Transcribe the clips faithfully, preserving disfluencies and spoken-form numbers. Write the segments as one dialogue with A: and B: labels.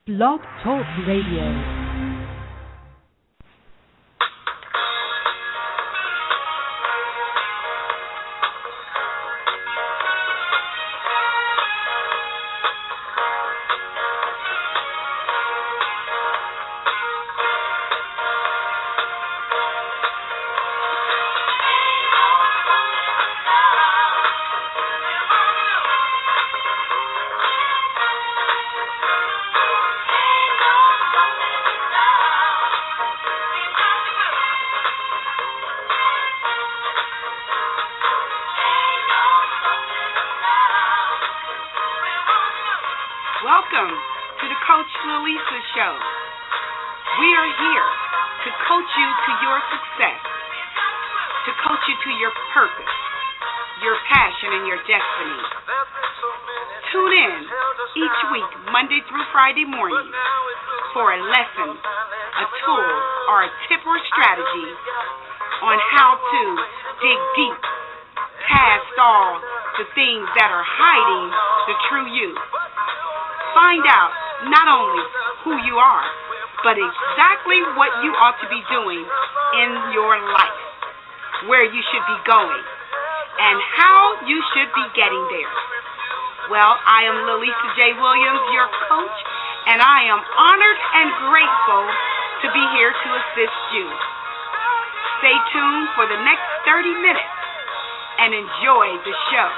A: Blog Talk Radio.
B: Welcome to the Coach Lalisa Show. We are here to coach you to your success, to coach you to your purpose, your passion, and your destiny. Tune in each week, Monday through Friday morning, for a lesson, a tool, or a tip or strategy on how to dig deep past all the things that are hiding the true you. Find out not only who you are, but exactly what you ought to be doing in your life, where you should be going, and how you should be getting there. Well, I am Lalisa J. Williams, your coach, and I am honored and grateful to be here to assist you. Stay tuned for the next thirty minutes and enjoy the show.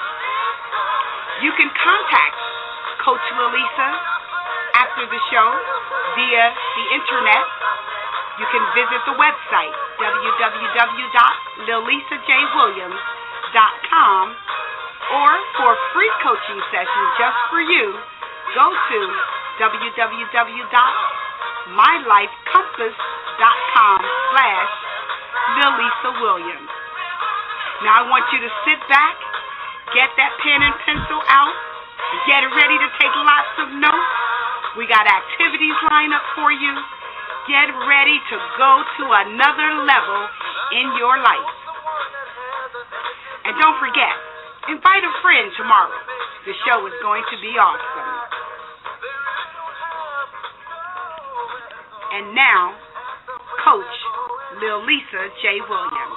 B: You can contact Coach Lalisa after the show via the internet. You can visit the website w w w dot lalisa j williams dot com, or for free coaching sessions just for you, go to w w w dot my life compass dot com slash lalisa williams. Now I want you to sit back, get that pen and pencil out, get ready to take lots of notes. We got activities lined up for you. Get ready to go to another level in your life. And don't forget, invite a friend tomorrow. The show is going to be awesome. And now, Coach Lalisa J. Williams.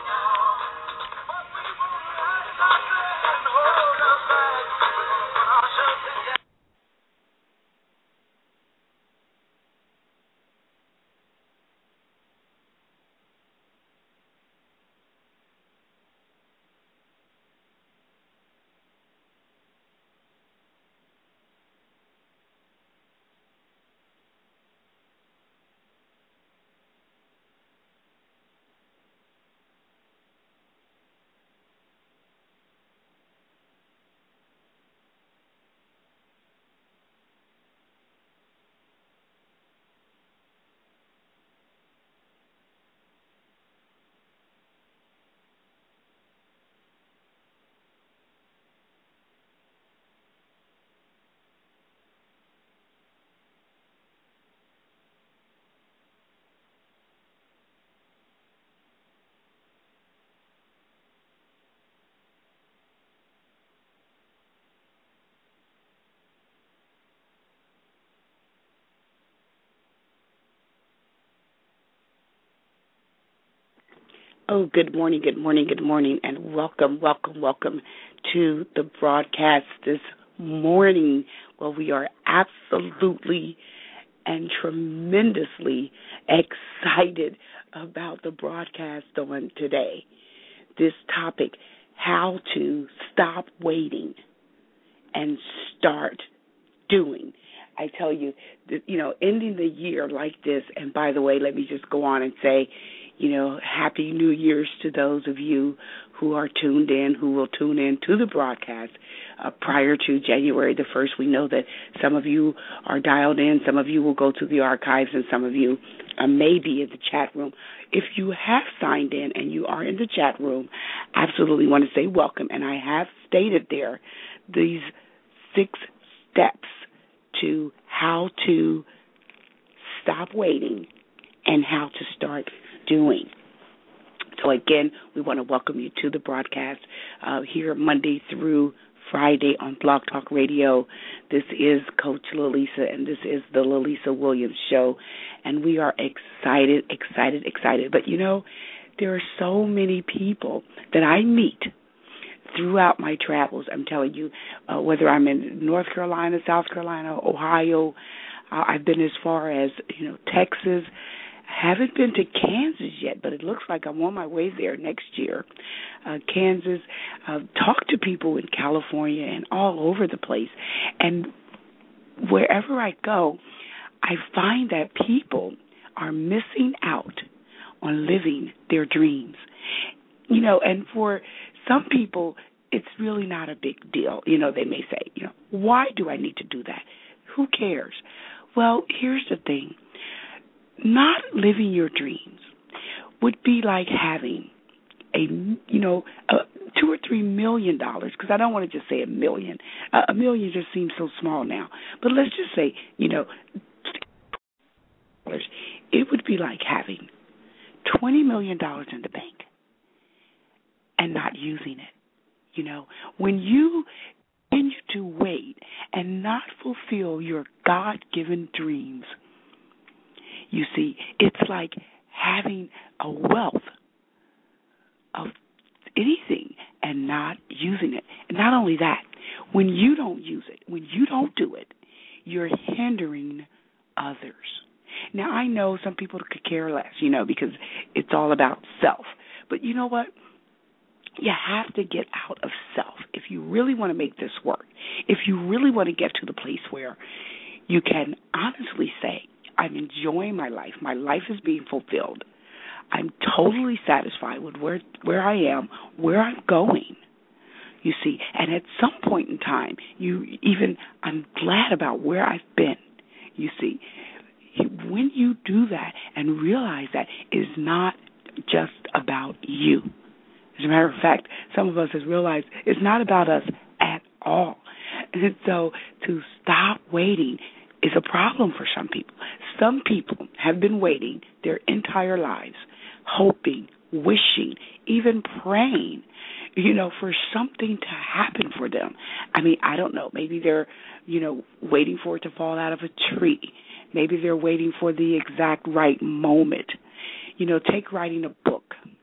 C: Oh, good morning, good morning, good morning, and welcome, welcome, welcome to the broadcast this morning. Well, we are absolutely and tremendously excited about the broadcast on today. This topic, how to stop waiting and start doing. I tell you, you know, ending the year like this, and by the way, let me just go on and say, you know, Happy New Year's to those of you who are tuned in, who will tune in to the broadcast uh, prior to January the first. We know that some of you are dialed in, some of you will go to the archives, and some of you uh, may be in the chat room. If you have signed in and you are in the chat room, absolutely want to say welcome. And I have stated there these six steps to how to stop waiting and how to start doing. So again, we want to welcome you to the broadcast uh, here Monday through Friday on Blog Talk Radio. This is Coach Lalisa, and this is the Lalisa Williams Show, and we are excited, excited, excited. But, you know, there are so many people that I meet throughout my travels. I'm telling you, uh, whether I'm in North Carolina, South Carolina, Ohio, uh, I've been as far as, you know, Texas. Haven't been to Kansas yet, but it looks like I'm on my way there next year. Uh, Kansas, uh, talk to people in California and all over the place. And wherever I go, I find that people are missing out on living their dreams. You know, and for some people, it's really not a big deal. You know, they may say, you know, why do I need to do that? Who cares? Well, here's the thing. Not living your dreams would be like having a, you know, a two or three million dollars, because I don't want to just say a million. Uh, a million just seems so small now. But let's just say, you know, it would be like having twenty million dollars in the bank and not using it. You know, when you continue to wait and not fulfill your God-given dreams, you see, it's like having a wealth of anything and not using it. And not only that, when you don't use it, when you don't do it, you're hindering others. Now, I know some people could care less, you know, because it's all about self. But you know what? You have to get out of self if you really want to make this work. If you really want to get to the place where you can honestly say, I'm enjoying my life. My life is being fulfilled. I'm totally satisfied with where where I am, where I'm going. You see, and at some point in time, you even I'm glad about where I've been. You see, when you do that and realize that it's not just about you. As a matter of fact, some of us have realized it's not about us at all. And so to stop waiting is a problem for some people. Some people have been waiting their entire lives, hoping, wishing, even praying, you know, for something to happen for them. I mean, I don't know. Maybe they're, you know, waiting for it to fall out of a tree. Maybe they're waiting for the exact right moment. You know, take writing a book.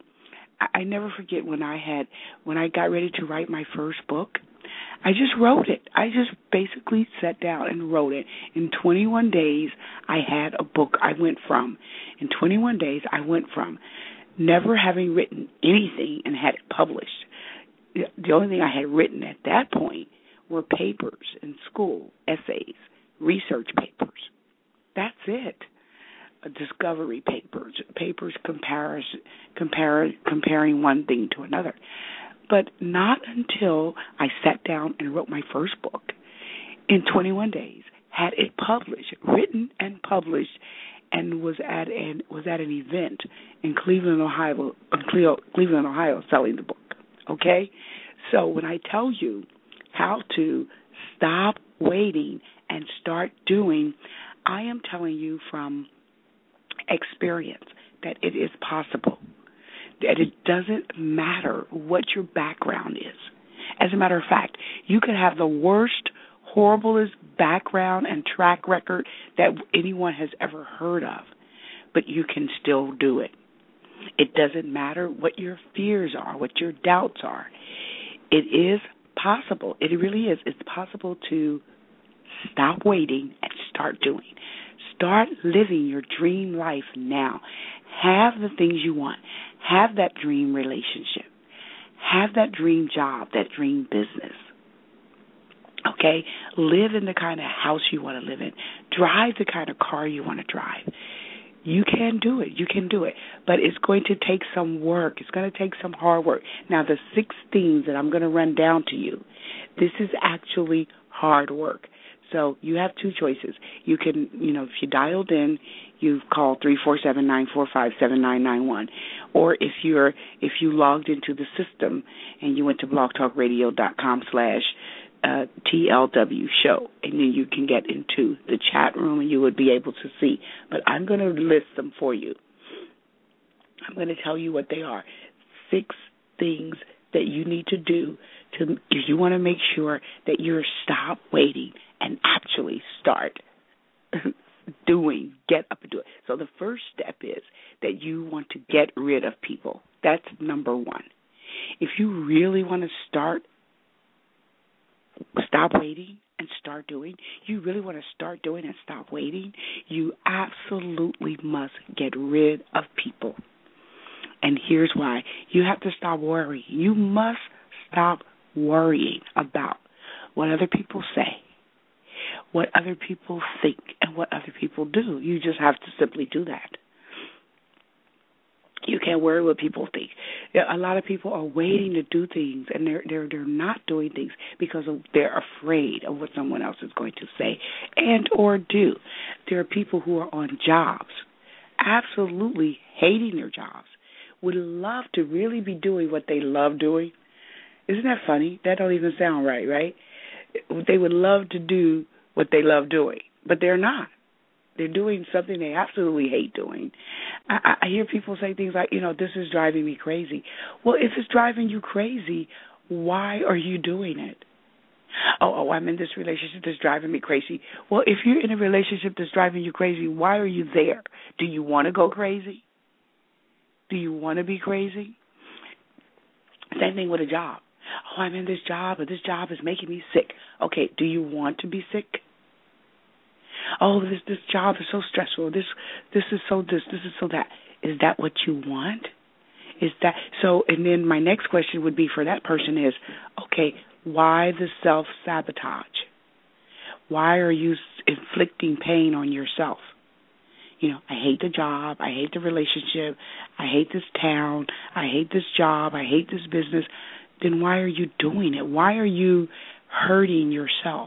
C: I, I never forget when I had, when I got ready to write my first book, I just wrote it. I just basically sat down and wrote it. In twenty-one days, I had a book. I went from, in twenty-one days, I went from never having written anything and had it published. The only thing I had written at that point were papers in school, essays, research papers. That's it. Discovery papers, papers compares, compare, comparing one thing to another. But not until I sat down and wrote my first book in twenty-one days, had it published, written and published, and was at an was at an event in Cleveland, Ohio, Cleveland, Ohio, selling the book. Okay, so when I tell you how to stop waiting and start doing, I am telling you from experience that it is possible. That it doesn't matter what your background is. As a matter of fact, you could have the worst, horriblest background and track record that anyone has ever heard of, but you can still do it. It doesn't matter what your fears are, what your doubts are. It is possible. It really is. It's possible to stop waiting and start doing. Start living your dream life now. Have the things you want. Have that dream relationship. Have that dream job, that dream business. Okay? Live in the kind of house you want to live in. Drive the kind of car you want to drive. You can do it. You can do it. But it's going to take some work. It's going to take some hard work. Now, the six things that I'm going to run down to you, this is actually hard work. So you have two choices. You can, you know, if you dialed in, you call three four seven, nine four five, seven nine nine one. Or if you're if you logged into the system and you went to blogtalkradio.com slash uh, TLW show, and then you can get into the chat room and you would be able to see. But I'm going to list them for you. I'm going to tell you what they are. Six things that you need to do to you want to make sure that you're stop waiting and actually start doing, get up and do it. So the first step is that you want to get rid of people. That's number one. If you really want to start, stop waiting and start doing, you really want to start doing and stop waiting, you absolutely must get rid of people. And here's why. You have to stop worrying. You must stop worrying about what other people say, what other people think, and what other people do. You just have to simply do that. You can't worry what people think. A lot of people are waiting to do things, and they're they're they're not doing things because of, they're afraid of what someone else is going to say and or do. There are people who are on jobs, absolutely hating their jobs, would love to really be doing what they love doing. Isn't that funny? That don't even sound right, right? They would love to do what they love doing, but they're not. They're doing something they absolutely hate doing. I, I hear people say things like, you know, this is driving me crazy. Well, if it's driving you crazy, why are you doing it? Oh, oh, I'm in this relationship that's driving me crazy. Well, if you're in a relationship that's driving you crazy, why are you there? Do you want to go crazy? Do you want to be crazy? Same thing with a job. Oh, I'm in this job, but this job is making me sick. Okay, do you want to be sick? Oh, this this job is so stressful. This this is so this, this is so that. Is that what you want? Is that so? And then my next question would be for that person is, okay, why the self-sabotage? Why are you inflicting pain on yourself? You know, I hate the job. I hate the relationship. I hate this town. I hate this job. I hate this business. Then why are you doing it? Why are you hurting yourself?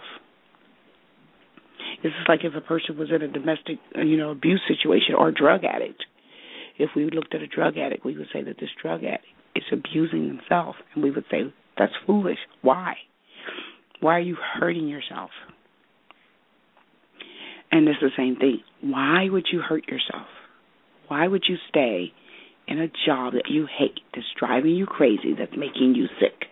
C: It's like if a person was in a domestic, you know, abuse situation or a drug addict. If we looked at a drug addict, we would say that this drug addict is abusing himself. And we would say, that's foolish. Why? Why are you hurting yourself? And it's the same thing. Why would you hurt yourself? Why would you stay in a job that you hate, that's driving you crazy, that's making you sick,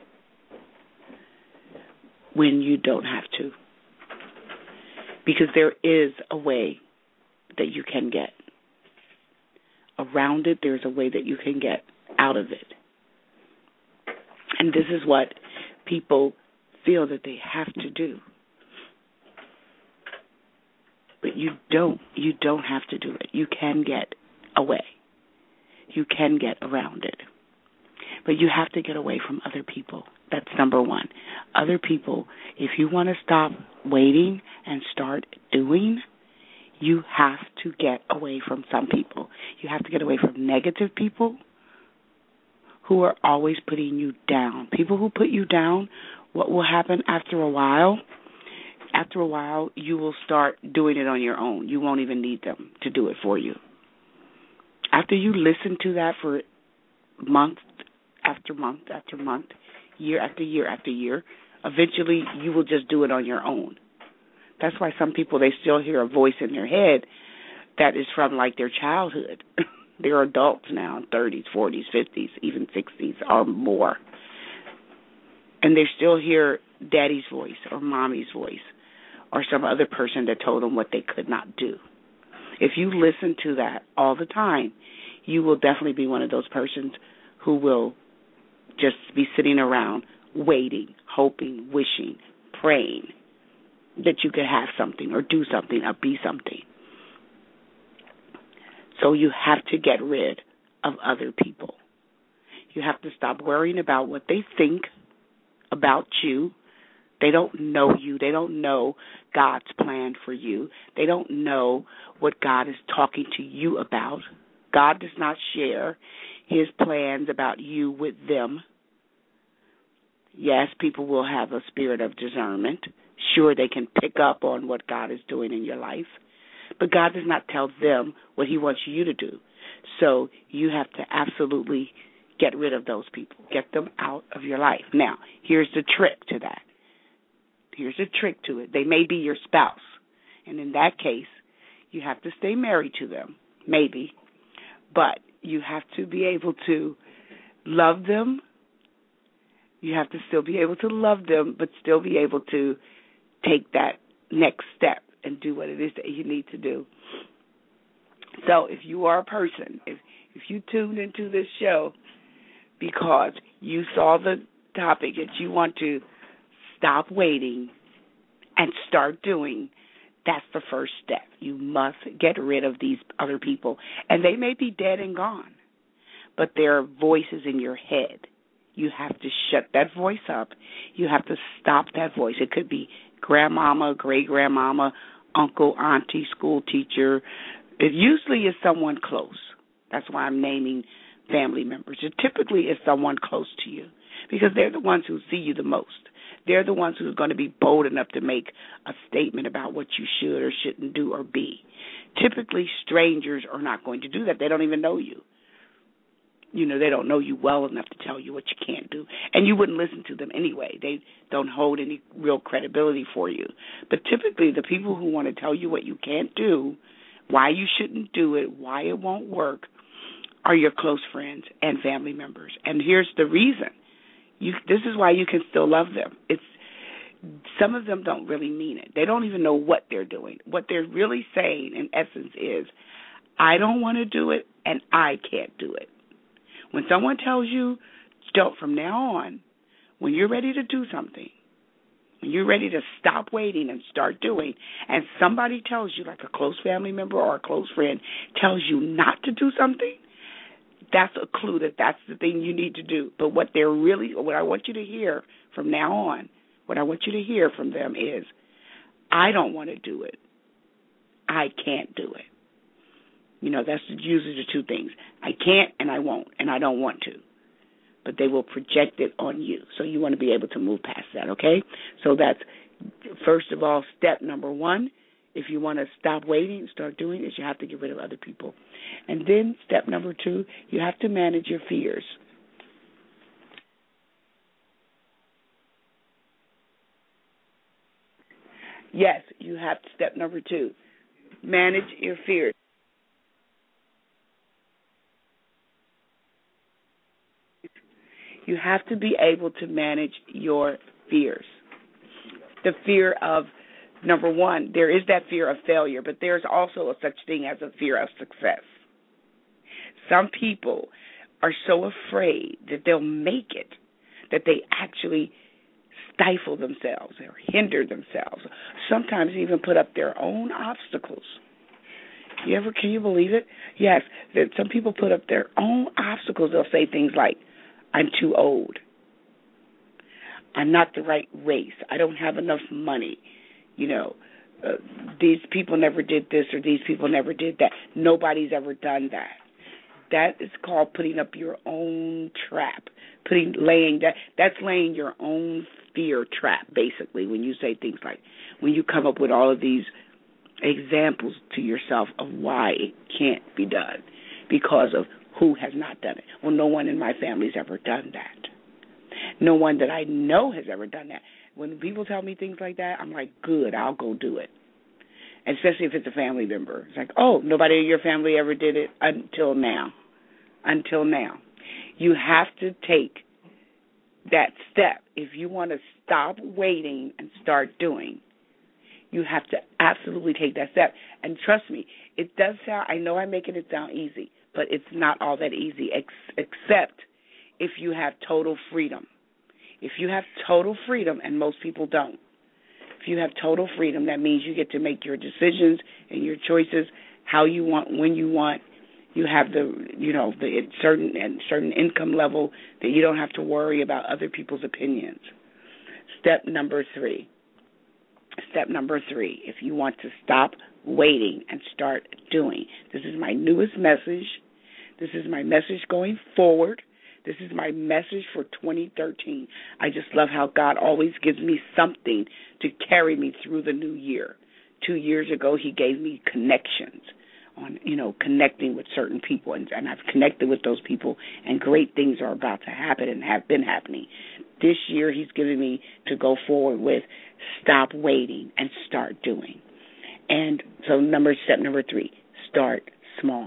C: when you don't have to? Because there is a way that you can get around it. There's a way that you can get out of it. And this is what people feel that they have to do. But you don't. You don't have to do it. You can get away. You can get around it. But you have to get away from other people. That's number one. Other people, if you want to stop waiting and start doing, you have to get away from some people. You have to get away from negative people who are always putting you down. People who put you down, what will happen after a while? After a while, you will start doing it on your own. You won't even need them to do it for you. After you listen to that for month after month after month, year after year after year, eventually you will just do it on your own. That's why some people, they still hear a voice in their head that is from like their childhood. They're adults now, thirties, forties, fifties, even sixties or more. And they still hear daddy's voice or mommy's voice or some other person that told them what they could not do. If you listen to that all the time, you will definitely be one of those persons who will just be sitting around waiting, hoping, wishing, praying that you could have something or do something or be something. So you have to get rid of other people. You have to stop worrying about what they think about you. They don't know you. They don't know God's plan for you. They don't know what God is talking to you about. God does not share his plans about you with them. Yes, people will have a spirit of discernment. Sure, they can pick up on what God is doing in your life, but God does not tell them what he wants you to do. So you have to absolutely get rid of those people. Get them out of your life. Now, here's the trick to that. Here's the trick to it. They may be your spouse, and in that case, you have to stay married to them, maybe, but you have to be able to love them You have to still be able to love them, but still be able to take that next step and do what it is that you need to do. So if you are a person, if if you tuned into this show because you saw the topic that you want to stop waiting and start doing, that's the first step. You must get rid of these other people. And they may be dead and gone, but there are voices in your head. You have to shut that voice up. You have to stop that voice. It could be grandmama, great-grandmama, uncle, auntie, school teacher. It usually is someone close. That's why I'm naming family members. It typically is someone close to you because they're the ones who see you the most. They're the ones who are going to be bold enough to make a statement about what you should or shouldn't do or be. Typically, strangers are not going to do that. They don't even know you. You know, they don't know you well enough to tell you what you can't do. And you wouldn't listen to them anyway. They don't hold any real credibility for you. But typically, the people who want to tell you what you can't do, why you shouldn't do it, why it won't work, are your close friends and family members. And here's the reason. You, this is why you can still love them. It's some of them don't really mean it. They don't even know what they're doing. What they're really saying, in essence, is, I don't want to do it, and I can't do it. When someone tells you, don't, from now on, when you're ready to do something, when you're ready to stop waiting and start doing, and somebody tells you, like a close family member or a close friend, tells you not to do something, that's a clue that that's the thing you need to do. But what they're really, what I want you to hear from now on, what I want you to hear from them is, I don't want to do it. I can't do it. You know, that's usually the two things. I can't and I won't, and I don't want to. But they will project it on you. So you want to be able to move past that, okay? So that's, first of all, step number one. If you want to stop waiting and start doing it, you have to get rid of other people. And then step number two, you have to manage your fears. Yes, you have to, step number two, manage your fears. You have to be able to manage your fears. The fear of, number one, there is that fear of failure, but there's also a such thing as a fear of success. Some people are so afraid that they'll make it that they actually stifle themselves or hinder themselves, sometimes even put up their own obstacles. You ever, can you believe it? Yes, that some people put up their own obstacles. They'll say things like, I'm too old. I'm not the right race. I don't have enough money. You know, uh, these people never did this or these people never did that. Nobody's ever done that. That is called putting up your own trap. Putting, laying that. That's laying your own fear trap, basically, when you say things like, when you come up with all of these examples to yourself of why it can't be done because of who has not done it. Well, no one in my family's ever done that. No one that I know has ever done that. When people tell me things like that, I'm like, good, I'll go do it. And especially if it's a family member. It's like, oh, nobody in your family ever did it until now. Until now. You have to take that step. If you want to stop waiting and start doing, you have to absolutely take that step. And trust me, it does sound, I know I'm making it sound easy, but it's not all that easy, ex- except if you have total freedom. If you have total freedom, and most people don't, if you have total freedom, that means you get to make your decisions and your choices how you want, when you want. You have the, you know, the certain and certain income level that you don't have to worry about other people's opinions. Step number three. Step number three, if you want to stop waiting and start doing. This is my newest message. This is my message going forward. This is my message for twenty thirteen. I just love how God always gives me something to carry me through the new year. Two years ago, he gave me connections on, you know, connecting with certain people, and, and I've connected with those people, and great things are about to happen and have been happening. This year, he's giving me to go forward with stop waiting and start doing. And so number step number three, start small.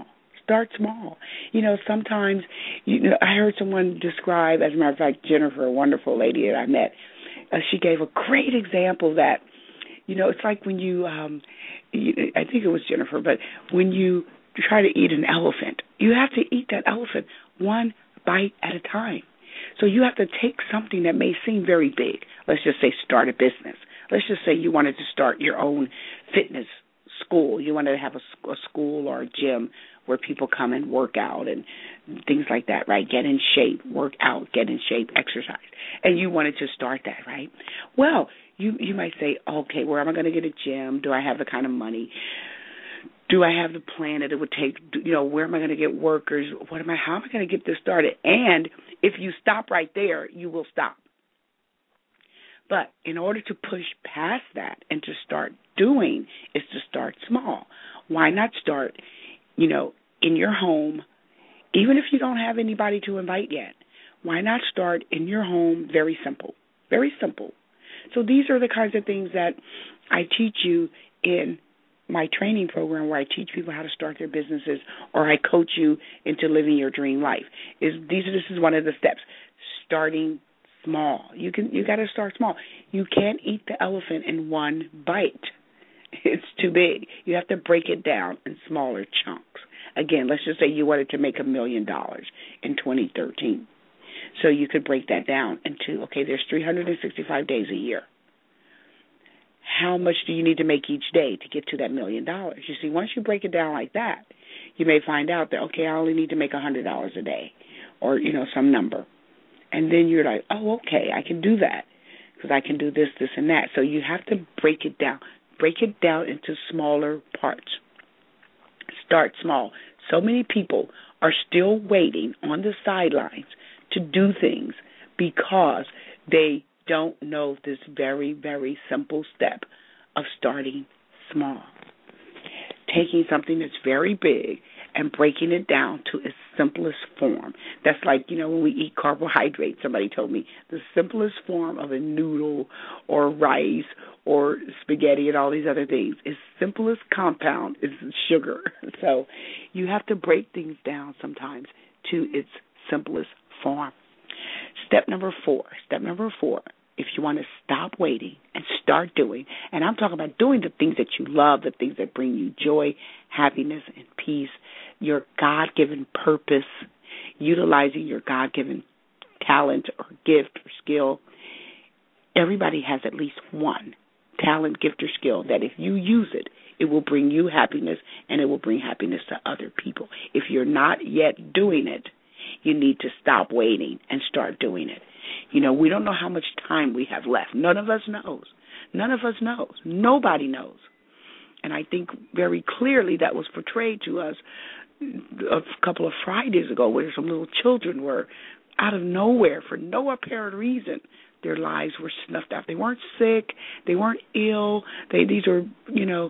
C: start small. You know, sometimes, you know, I heard someone describe, as a matter of fact, Jennifer, a wonderful lady that I met, uh, she gave a great example that, you know, it's like when you, um, you, I think it was Jennifer, but when you try to eat an elephant, you have to eat that elephant one bite at a time. So you have to take something that may seem very big. Let's just say start a business. Let's just say you wanted to start your own fitness school. You wanted to have a, a school or a gym where people come and work out and things like that, right? Get in shape, work out, get in shape, exercise. And you wanted to start that, right? Well, you, you might say, okay, where am I going to get a gym? Do I have the kind of money? Do I have the plan that it would take? You know, where am I going to get workers? What am I? How am I going to get this started? And if you stop right there, you will stop. But in order to push past that and to start doing is to start small. Why not start, you know, in your home, even if you don't have anybody to invite yet? Why not start in your home? Very simple, very simple. So these are the kinds of things that I teach you in my training program, where I teach people how to start their businesses, or I coach you into living your dream life. Is these are this is one of the steps. Starting small. You can you got to start small. You can't eat the elephant in one bite. It's too big. You have to break it down in smaller chunks. Again, let's just say you wanted to make a million dollars in twenty thirteen. So you could break that down into, okay, there's three hundred sixty-five days a year. How much do you need to make each day to get to that million dollars? You see, once you break it down like that, you may find out that, okay, I only need to make one hundred dollars a day, or, you know, some number. And then you're like, oh, okay, I can do that because I can do this, this, and that. So you have to break it down. Break it down into smaller parts. Start small. So many people are still waiting on the sidelines to do things because they don't know this very, very simple step of starting small. Taking something that's very big and breaking it down to its simplest form. That's like, you know, when we eat carbohydrates, somebody told me the simplest form of a noodle or rice or spaghetti and all these other things, its simplest compound is sugar. So you have to break things down sometimes to its simplest form. Step number four, step number four, if you want to stop waiting and start doing, and I'm talking about doing the things that you love, the things that bring you joy, happiness, and peace, your God-given purpose, utilizing your God-given talent or gift or skill. Everybody has at least one talent, gift, or skill that if you use it, it will bring you happiness and it will bring happiness to other people. If you're not yet doing it, you need to stop waiting and start doing it. You know, we don't know how much time we have left. None of us knows. None of us knows. Nobody knows. And I think very clearly that was portrayed to us a couple of Fridays ago, where some little children were out of nowhere, for no apparent reason, their lives were snuffed out. They weren't sick. They weren't ill. They These are, you know,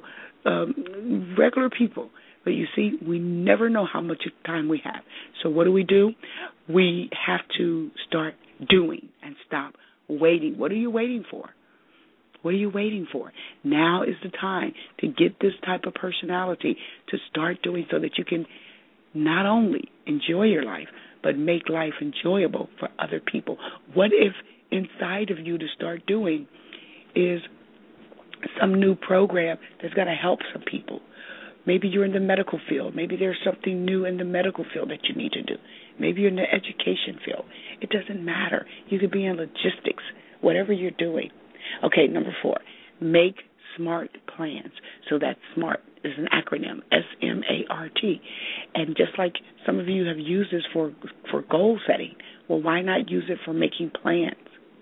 C: um, regular people. But you see, we never know how much time we have. So what do we do? We have to start doing and stop waiting. What are you waiting for? What are you waiting for? Now is the time to get this type of personality to start doing, so that you can not only enjoy your life, but make life enjoyable for other people. What if inside of you to start doing is some new program that's going to help some people? Maybe you're in the medical field. Maybe there's something new in the medical field that you need to do. Maybe you're in the education field. It doesn't matter. You could be in logistics, whatever you're doing. Okay, number four, make SMART plans. So that SMART is an acronym, S M A R T. And just like some of you have used this for, for goal setting, well, why not use it for making plans?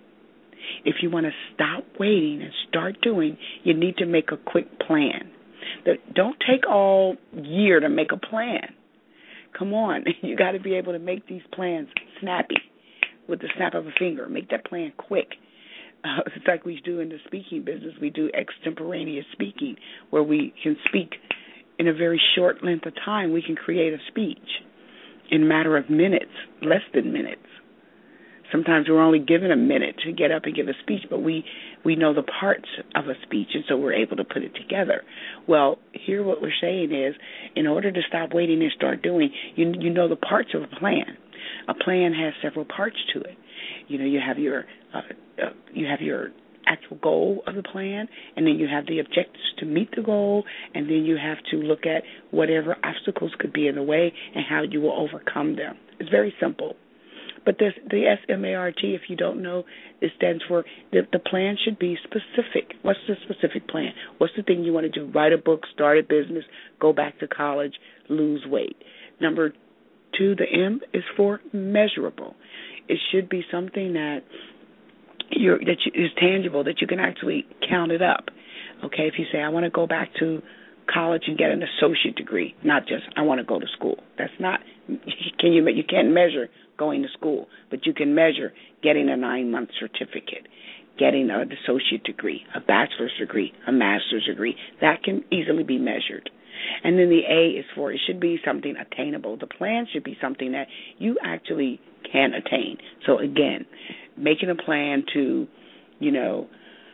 C: If you want to stop waiting and start doing, you need to make a quick plan. Don't take all year to make a plan. Come on. You got to be able to make these plans snappy with the snap of a finger. Make that plan quick. Uh, it's like we do in the speaking business. We do extemporaneous speaking, where we can speak in a very short length of time. We can create a speech in a matter of minutes, less than minutes. Sometimes we're only given a minute to get up and give a speech, but we, we know the parts of a speech, and so we're able to put it together. Well, here what we're saying is, in order to stop waiting and start doing, you you know the parts of a plan. A plan has several parts to it. You know, you have your uh, uh, you have your actual goal of the plan, and then you have the objectives to meet the goal, and then you have to look at whatever obstacles could be in the way and how you will overcome them. It's very simple. But this, the S M A R T, if you don't know, it stands for the, the plan should be specific. What's the specific plan? What's the thing you want to do? Write a book, start a business, go back to college, lose weight. Number two, the M is for measurable. It should be something that you're, that you, is tangible, that you can actually count it up. Okay, if you say, I want to go back to college and get an associate degree, not just I want to go to school. That's not, can you, you can't measure going to school, but you can measure getting a nine-month certificate, getting an associate degree, a bachelor's degree, a master's degree. That can easily be measured. And then the A is for, it should be something attainable. The plan should be something that you actually can attain. So again, making a plan to, you know,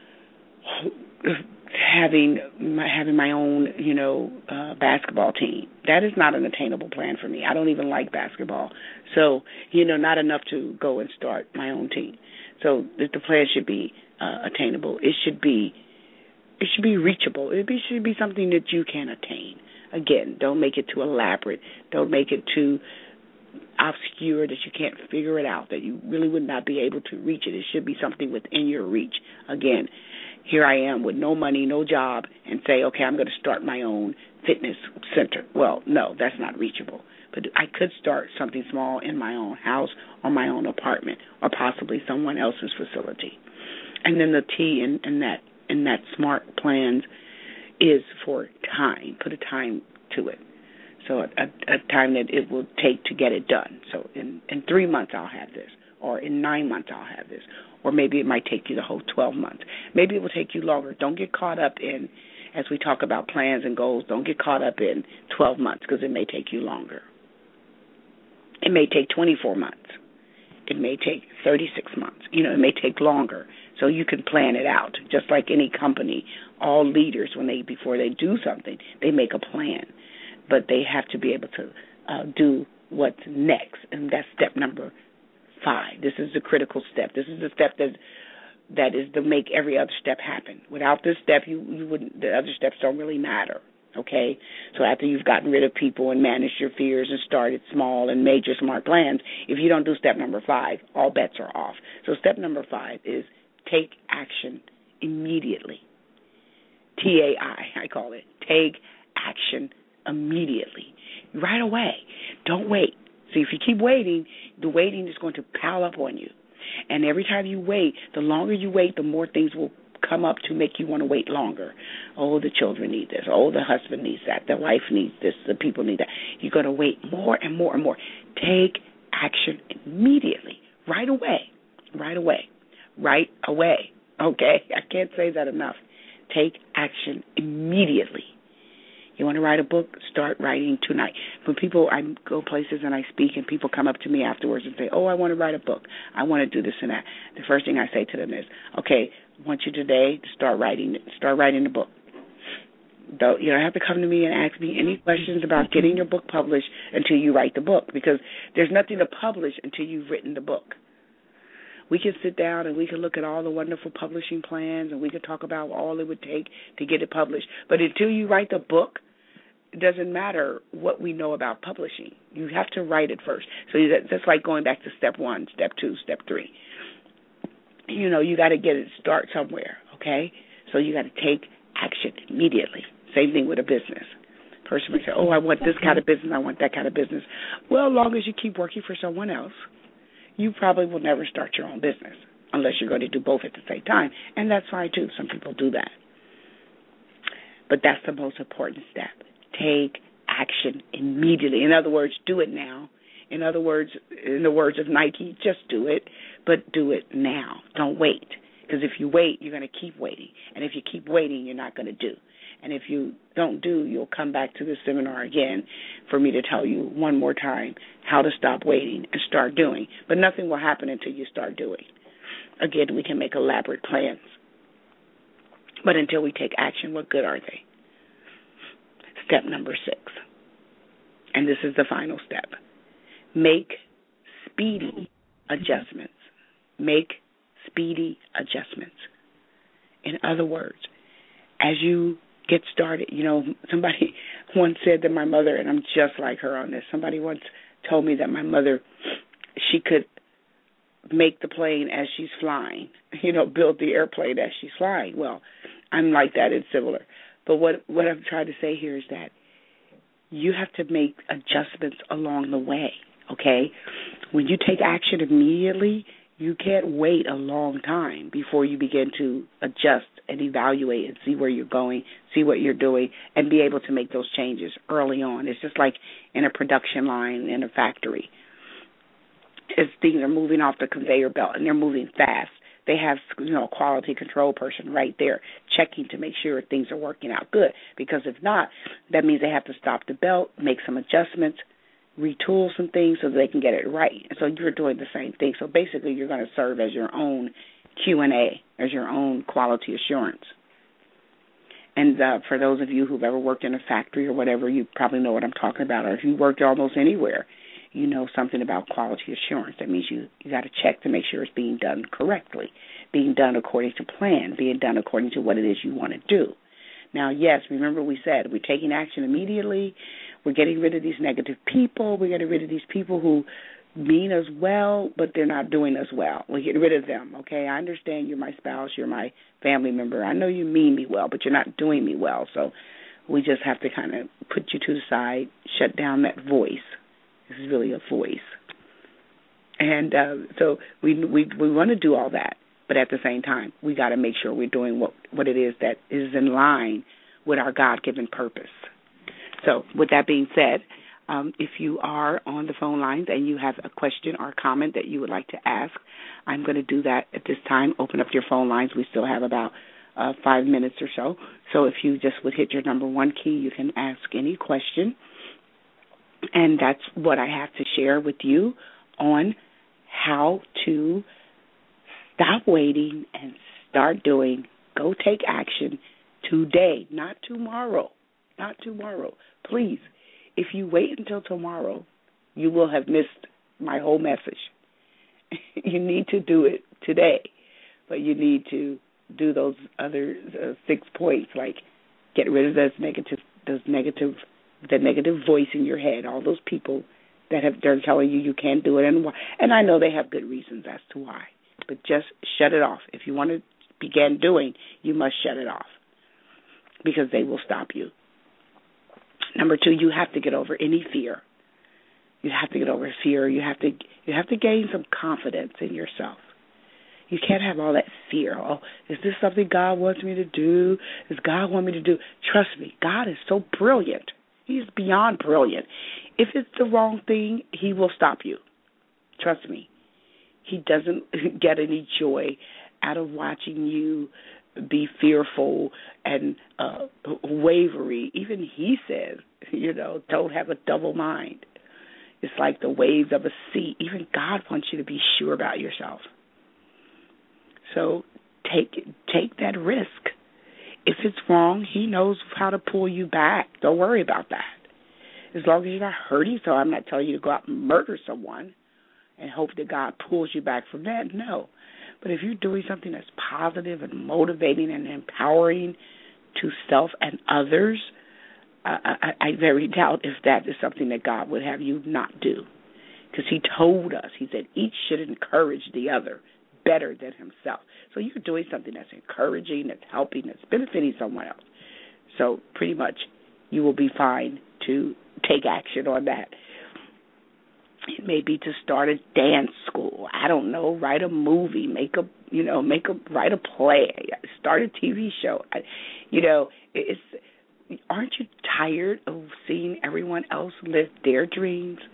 C: having my, having my own, you know, uh, basketball team. That is not an attainable plan for me. I don't even like basketball. So, you know, not enough to go and start my own team. So the, the plan should be uh, attainable. It should be it should be reachable. It be, should be something that you can attain. Again, don't make it too elaborate. Don't make it too obscure that you can't figure it out, that you really would not be able to reach it. It should be something within your reach. Again, here I am with no money, no job, and say, okay, I'm going to start my own fitness center. Well, no, that's not reachable. But I could start something small in my own house or my own apartment or possibly someone else's facility. And then the T in, in that in that SMART plans is for time. Put a time to it. So a, a, a time that it will take to get it done. So in, in three months I'll have this, or in nine months I'll have this, or maybe it might take you the whole twelve months. Maybe it will take you longer. Don't get caught up in, as we talk about plans and goals, don't get caught up in twelve months because it may take you longer. It may take twenty-four months. It may take thirty-six months. You know, it may take longer. So you can plan it out. Just like any company, all leaders, when they before they do something, they make a plan. But they have to be able to uh, do what's next, and that's step number five. This is the critical step. This is the step that that is to make every other step happen. Without this step, you you wouldn't. The other steps don't really matter. Okay, so after you've gotten rid of people and managed your fears and started small and made your SMART plans, if you don't do step number five, all bets are off. So step number five is take action immediately. T A I, I call it. Take action immediately. Right away. Don't wait. See, if you keep waiting, the waiting is going to pile up on you. And every time you wait, the longer you wait, the more things will come up to make you want to wait longer. Oh, the children need this. Oh, the husband needs that. The wife needs this. The people need that. You're going to wait more and more and more. Take action immediately. Right away. Right away. Right away. Okay? I can't say that enough. Take action immediately. You want to write a book? Start writing tonight. When people, I go places and I speak and people come up to me afterwards and say, oh, I want to write a book. I want to do this and that. The first thing I say to them is, okay, I want you today to start writing Start writing the book. Don't, you don't have to come to me and ask me any questions about getting your book published until you write the book, because there's nothing to publish until you've written the book. We can sit down and we can look at all the wonderful publishing plans and we can talk about all it would take to get it published. But until you write the book, it doesn't matter what we know about publishing. You have to write it first. So that's like going back to step one, step two, step three. You know, you got to get it, start somewhere, okay? So you got to take action immediately. Same thing with a business. Person might say, oh, I want this kind of business, I want that kind of business. Well, as long as you keep working for someone else, you probably will never start your own business unless you're going to do both at the same time. And that's fine, too. Some people do that. But that's the most important step. Take action immediately. In other words, do it now. In other words, in the words of Nike, just do it, but do it now. Don't wait. Because if you wait, you're going to keep waiting. And if you keep waiting, you're not going to do. And if you don't do, you'll come back to the seminar again for me to tell you one more time how to stop waiting and start doing. But nothing will happen until you start doing. Again, we can make elaborate plans. But until we take action, what good are they? Step number six. And this is the final step. Make speedy adjustments. Make speedy adjustments. In other words, as you get started, you know, somebody once said that my mother, and I'm just like her on this, somebody once told me that my mother, she could make the plane as she's flying, you know, build the airplane as she's flying. Well, I'm like that. It's similar. But what, what I'm trying to say here is that you have to make adjustments along the way, okay? When you take action immediately, you can't wait a long time before you begin to adjust and evaluate and see where you're going, see what you're doing, and be able to make those changes early on. It's just like in a production line in a factory. As things are moving off the conveyor belt and they're moving fast, they have, you know, a quality control person right there checking to make sure things are working out good. Because if not, that means they have to stop the belt, make some adjustments, retool some things so that they can get it right. And so you're doing the same thing. So basically you're going to serve as your own Q and A, as your own quality assurance. And uh, for those of you who've ever worked in a factory or whatever, you probably know what I'm talking about. Or if you worked almost anywhere, you know something about quality assurance. That means you, you got to check to make sure it's being done correctly, being done according to plan, being done according to what it is you want to do. Now, yes, remember we said we're taking action immediately. We're getting rid of these negative people. We're getting rid of these people who mean us well, but they're not doing us well. We're getting rid of them, okay? I understand you're my spouse, you're my family member. I know you mean me well, but you're not doing me well. So we just have to kind of put you to the side, shut down that voice. This is really a voice. And uh, so we we we want to do all that, but at the same time, we got to make sure we're doing what, what it is that is in line with our God-given purpose. So with that being said, um, if you are on the phone lines and you have a question or comment that you would like to ask, I'm going to do that at this time. Open up your phone lines. We still have about uh, five minutes or so. So if you just would hit your number one key, you can ask any question. And that's what I have to share with you on how to stop waiting and start doing. Go take action today, not tomorrow. Not tomorrow. Please, if you wait until tomorrow, you will have missed my whole message. You need to do it today, but you need to do those other uh, six points, like get rid of those negative, those negative, the negative voice in your head, all those people that have they're telling you you can't do it, and why. And I know they have good reasons as to why, but just shut it off. If you want to begin doing, you must shut it off because they will stop you. Number two, you have to get over any fear. You have to get over fear. You have to you have to gain some confidence in yourself. You can't have all that fear. Oh, is this something God wants me to do? Does God want me to do? Trust me, God is so brilliant. He's beyond brilliant. If it's the wrong thing, he will stop you. Trust me. He doesn't get any joy out of watching you be fearful and uh, wavery. Even he says, you know, don't have a double mind. It's like the waves of a sea. Even God wants you to be sure about yourself. So take take that risk. If it's wrong, he knows how to pull you back. Don't worry about that. As long as you're not hurting, so I'm not telling you to go out and murder someone and hope that God pulls you back from that. No. But if you're doing something that's positive and motivating and empowering to self and others, I, I, I very doubt if that is something that God would have you not do. Because he told us, he said, each should encourage the other better than himself. So you're doing something that's encouraging, that's helping, that's benefiting someone else. So pretty much you will be fine to take action on that. It may be to start a dance school. I don't know. Write a movie. Make a you know. Make a write a play. Start a T V show. I, you know, it's. Aren't you tired of seeing everyone else live their dreams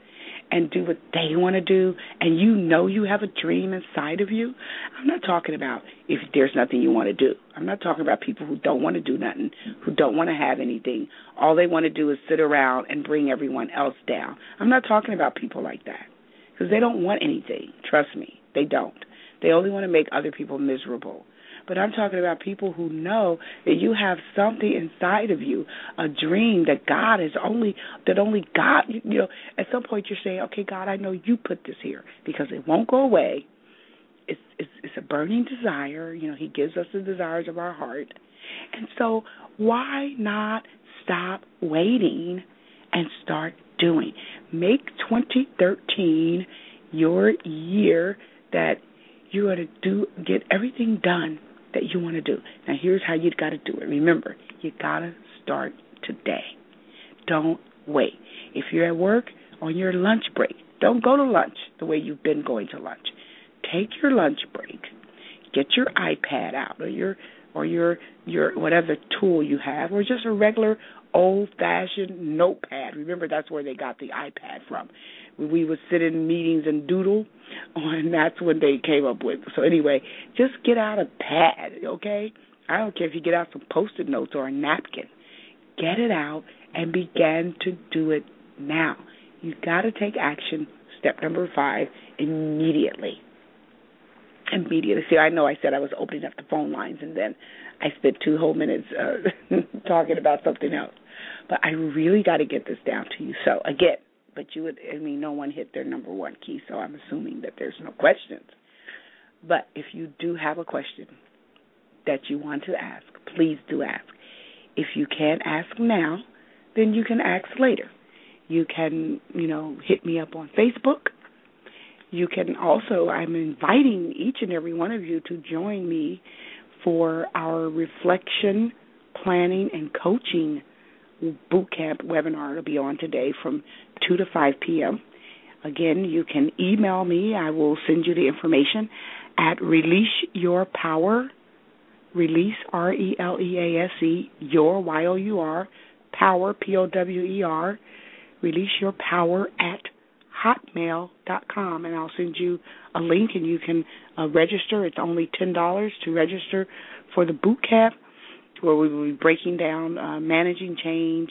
C: and do what they want to do, and you know you have a dream inside of you. I'm not talking about if there's nothing you want to do. I'm not talking about people who don't want to do nothing, who don't want to have anything. All they want to do is sit around and bring everyone else down. I'm not talking about people like that, because they don't want anything. Trust me, they don't. They only want to make other people miserable. But I'm talking about people who know that you have something inside of you, a dream that God is only, that only God, you know, at some point you're saying, okay, God, I know you put this here, because it won't go away. It's, it's, it's a burning desire. You know, he gives us the desires of our heart. And so why not stop waiting and start doing? Make twenty thirteen your year that you're going to do, get everything done that you want to do. Now, here's how you got to do it. Remember, you got to start today. Don't wait. If you're at work on your lunch break, don't go to lunch the way you've been going to lunch. Take your lunch break. Get your iPad out, or your or your your whatever tool you have, or just a regular old-fashioned notepad. Remember, that's where they got the iPad from. We would sit in meetings and doodle, and that's when they came up with. So anyway, just get out a pad, okay? I don't care if you get out some Post-it notes or a napkin. Get it out and begin to do it now. You've got to take action, step number five, immediately. Immediately. See, I know I said I was opening up the phone lines, and then I spent two whole minutes uh, talking about something else. But I really got to get this down to you. So, again, but you would, I mean, no one hit their number one key, so I'm assuming that there's no questions. But if you do have a question that you want to ask, please do ask. If you can't ask now, then you can ask later. You can, you know, hit me up on Facebook. You can also, I'm inviting each and every one of you to join me for our reflection, planning, and coaching boot camp webinar. It'll be on today from two to five p.m. Again, you can email me. I will send you the information at Release Your Power, Release, R E L E A S E, Your, Y O U R, Power, P O W E R, Release Your Power at hotmail dot com, and I'll send you a link, and you can uh, register. It's only ten dollars to register for the boot camp, where we will be breaking down uh, managing change,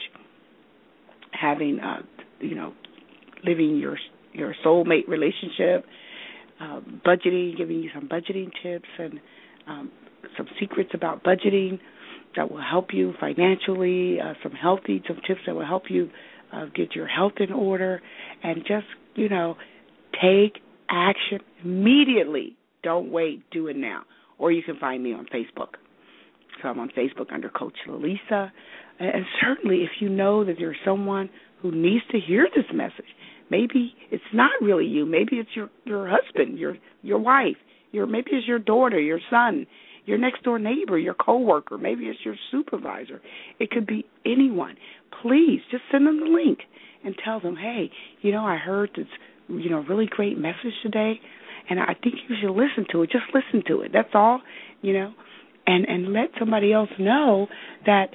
C: having, uh, you know, living your your soulmate relationship, uh, budgeting, giving you some budgeting tips and um, some secrets about budgeting that will help you financially, uh, some healthy, some tips that will help you uh, get your health in order, and just, you know, take action immediately. Don't wait. Do it now. Or you can find me on Facebook. So I'm on Facebook under Coach Lalisa. And certainly if you know that there's someone who needs to hear this message, maybe it's not really you. Maybe it's your, your husband, your your wife, your maybe it's your daughter, your son, your next-door neighbor, your coworker. Maybe it's your supervisor. It could be anyone. Please just send them the link and tell them, hey, you know, I heard this, you know, really great message today, and I think you should listen to it. Just listen to it. That's all, you know. And, and let somebody else know that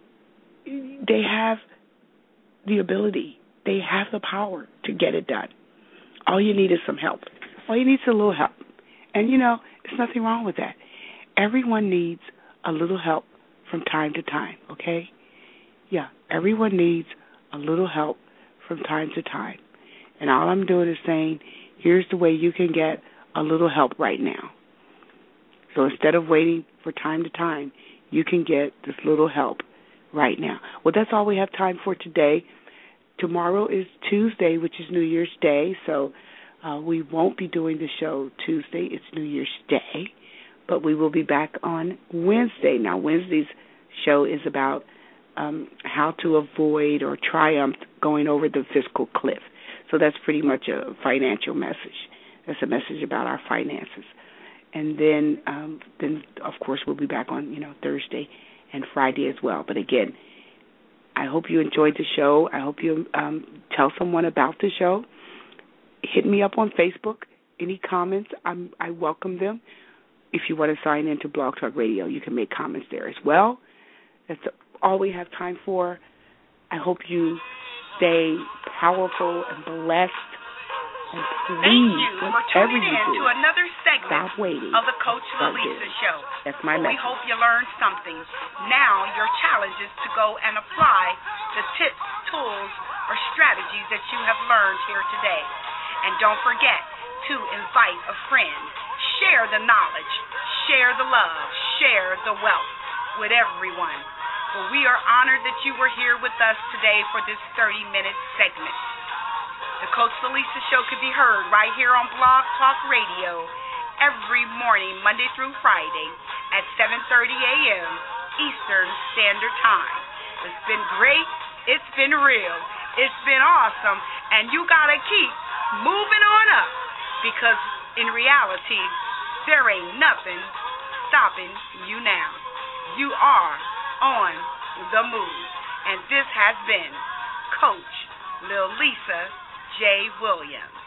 C: they have the ability, they have the power to get it done. All you need is some help. All you need is a little help. And, you know, there's nothing wrong with that. Everyone needs a little help from time to time, okay? Yeah, everyone needs a little help from time to time. And all I'm doing is saying, here's the way you can get a little help right now. So instead of waiting for time to time, you can get this little help right now. Well, that's all we have time for today. Tomorrow is Tuesday, which is New Year's Day, so uh, we won't be doing the show Tuesday. It's New Year's Day, but we will be back on Wednesday. Now, Wednesday's show is about um, how to avoid or triumph going over the fiscal cliff. So that's pretty much a financial message. That's a message about our finances. And then, um, then of course, we'll be back on, you know, Thursday and Friday as well. But again, I hope you enjoyed the show. I hope you um, tell someone about the show. Hit me up on Facebook. Any comments, I'm, I welcome them. If you want to sign into Blog Talk Radio, you can make comments there as well. That's all we have time for. I hope you stay powerful and blessed And
B: Thank
C: please,
B: you for
C: whatever
B: tuning
C: you
B: in
C: do,
B: to another segment
C: stop waiting.
B: of the Coach
C: Start
B: Lisa
C: there.
B: Show.
C: That's my
B: We
C: message.
B: hope you learned something. Now your challenge is to go and apply the tips, tools, or strategies that you have learned here today. And don't forget to invite a friend. Share the knowledge, share the love, share the wealth with everyone. Well, we are honored that you were here with us today for this thirty-minute segment. The Coach Lisa Show can be heard right here on Blog Talk Radio every morning, Monday through Friday at seven thirty a.m. Eastern Standard Time. It's been great. It's been real. It's been awesome. And you got to keep moving on up because in reality, there ain't nothing stopping you now. You are on the move. And this has been Coach Lil Lisa J. Williams.